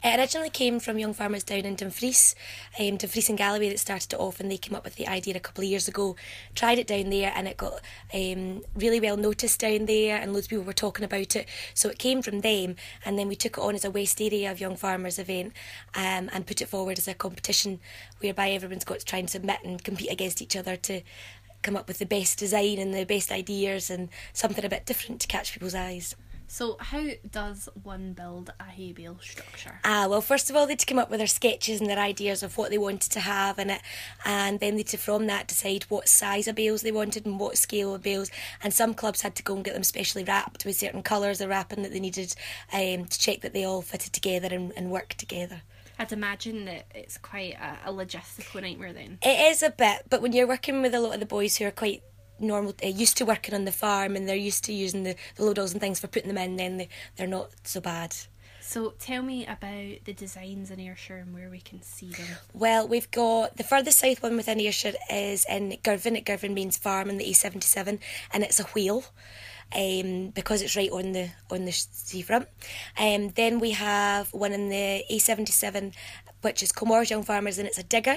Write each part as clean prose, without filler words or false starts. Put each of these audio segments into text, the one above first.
It originally came from young farmers down in Dumfries, Dumfries and Galloway that started it off, and they came up with the idea a couple of years ago. Tried it down there, and it got really well noticed down there, and loads of people were talking about it. So it came from them, and then we took it on as a West Area of Young Farmers event, and put it forward as a competition whereby everyone's got to try and submit and compete against each other to come up with the best design and the best ideas and something a bit different to catch people's eyes. So how does one build a hay bale structure? Well, first of all, they had to come up with their sketches and their ideas of what they wanted to have in it, and then they had to, from that, decide what size of bales they wanted and what scale of bales. And some clubs had to go and get them specially wrapped with certain colours of wrapping that they needed to check that they all fitted together and worked together. I'd imagine that it's quite a logistical nightmare then. It is a bit, but when you're working with a lot of the boys who are quite normal, used to working on the farm, and they're used to using the low dolls and things for putting them in, then they're not so bad. So tell me about the designs in Ayrshire and where we can see them. Well, we've got the furthest south one within Ayrshire is in Girvan at Girvan Mains Farm in the A77, and it's a wheel. Because it's right on the seafront. Then we have one in the A77, which is Kilmore's Young Farmers, and it's a digger.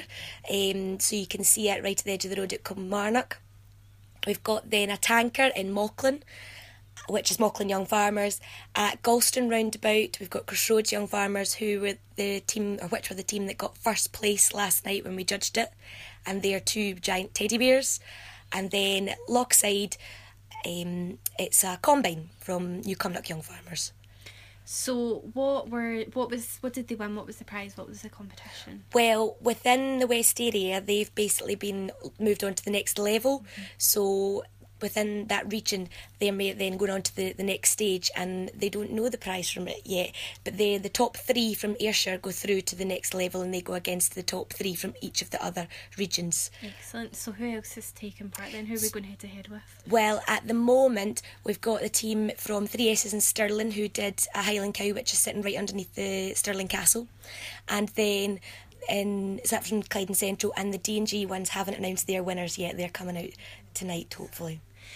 So you can see it right at the edge of the road at Kilmarnock. We've got then a tanker in Mauchline, which is Mauchline Young Farmers. At Galston Roundabout, we've got Crossroads Young Farmers, who were the team, or which were the team that got first place last night when we judged it, and they're two giant teddy bears. And then Lochside, it's a combine from New Cumnock Young Farmers. So what did they win? What was the prize? What was the competition? Well, within the West area, they've basically been moved on to the next level. Mm-hmm. So within that region, they may then go on to the next stage, and they don't know the prize from it yet. But the top three from Ayrshire go through to the next level, and they go against the top three from each of the other regions. Excellent. So who else is taking part then? Who are we going head to head with? Well, at the moment, we've got the team from 3S's in Stirling who did a Highland cow, which is sitting right underneath the Stirling Castle. And then is that from Clyde and Central, and the D&G ones haven't announced their winners yet. They're coming out tonight, hopefully.